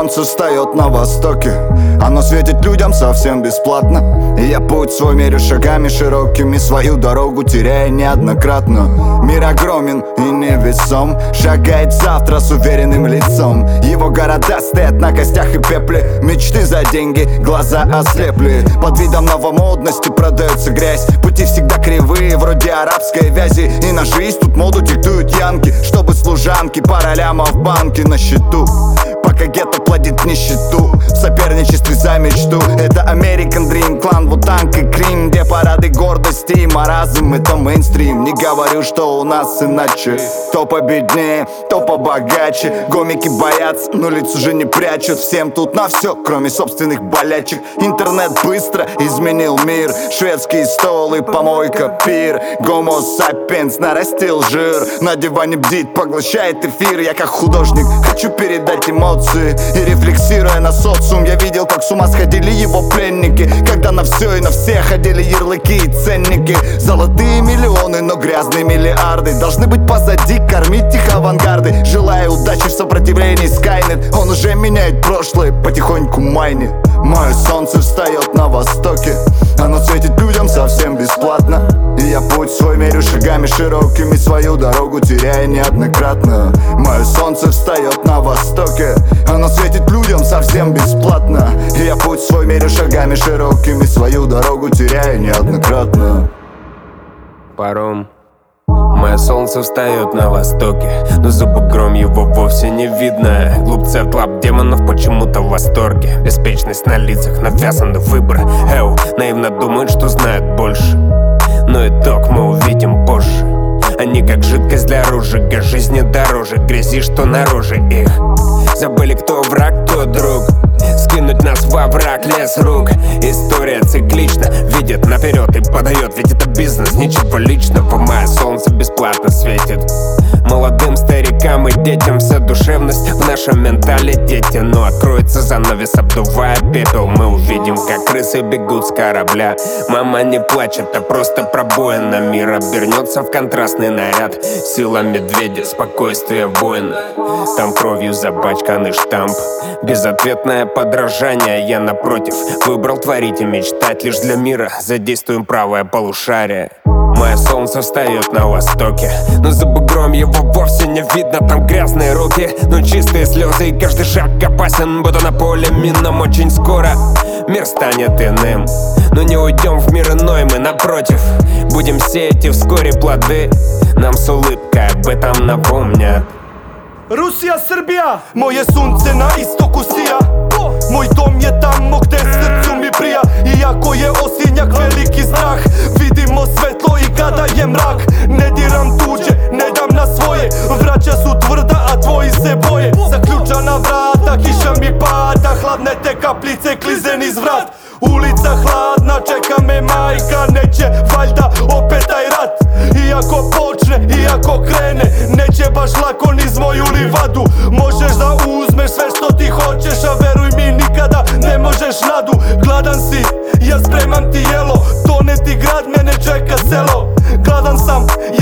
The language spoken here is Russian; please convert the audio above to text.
солнце встает на востоке, оно светит людям совсем бесплатно. И я путь свой мерю шагами широкими, свою дорогу теряя неоднократно. Мир огромен и невесом, шагает завтра с уверенным лицом. Его города стоят на костях и пепле, мечты за деньги, глаза ослепли. Под видом новомодности продается грязь, пути всегда кривые, вроде арабской вязи. И на жизнь тут моду диктуют янки, чтобы служанки, пара лямов в банке на счету. Пока гетто плодит нищету в соперничестве за мечту. Это American Dream, клан Вутанг и Крим, где парады гордости и маразм — это мейнстрим. Не говорю, что у нас иначе, кто победнее, кто побогаче. Гомики боятся, но лиц уже не прячут. Всем тут на все, кроме собственных болячек. Интернет быстро изменил мир, шведский стол и помойка пир. Гомо сапиенс нарастил жир, на диване бдит, поглощает эфир. Я как художник хочу передать эмоции, и рефлексируя на социум, я видел, как с ума сходили его пленники, когда на все и на всех одели ярлыки и ценники. Золотые миллионы, но грязные миллиарды должны быть позади, кормить их авангарды. Желая удачи в сопротивлении Skynet, он уже меняет прошлое, потихоньку майнит. Мое солнце встает на востоке, оно светит людям совсем бесплатно. И я путь свой мерю шагами широкими, свою дорогу теряя неоднократно. Мое солнце встает на востоке, оно светит людям совсем бесплатно. И я путь свой мерю шагами широкими, свою дорогу теряя неоднократно. Паром. Мое солнце встает на востоке, но за бугром его вовсе не видно. Глупцев, лап демонов почему-то в восторге. Беспечность на лицах, навязанный выбор. Наивно думают, что знают больше, но итог мы увидим позже. Они как жидкость для розжига, жизни дороже грязи, что наружу их. Забыли, кто враг, кто друг, скинуть нас во враг, лес рук. История циклична, видит наперед и подает, ведь это бизнес, ничего личного. Мое солнце бесплатно светит молодым старикам и детям. Вся душевность в нашем менталитете, но откроется занавес, обдувая пепел. Мы увидим, как крысы бегут с корабля. Мама не плачет, а просто пробоина. Мир обернется в контрастный наряд. Сила медведя, спокойствие воина. Там кровью запачканный штамп. Безответное подражание, я напротив выбрал творить и мечтать лишь для мира. Задействуем правое полушарие. Мое солнце встает на востоке, но за бугром его вовсе не видно. Там грязные руки, но чистые слезы, и каждый шаг опасен, будто на поле минном. Очень скоро мир станет иным, но не уйдем в мир иной. Мы напротив будем сеять и вскоре плоды нам с улыбкой об этом напомнят. Rusija, Srbija, moje sunce na istoku sija. Moj dom je tamo gde srcu mi prija. Iako je osinjak veliki strah, vidimo svetlo i kada je mrak. Ne diram tuđe, ne dam na svoje, vraća su tvrda, a tvoji se boje. Zaključana vrata, kiša mi pada, hladne te kaplice klize niz vrat. Ulica hladna, čeka me majka, neće valjda opet taj rat. Iako počne, iako krene, neće baš lako niz moju livadu. Možeš da uzmeš sve što ti hoćeš, a veruj mi nikada ne možeš nadu. Gladan si, ja spremam ti jelo, tone ti grad, mene čeka selo. Gladan sam,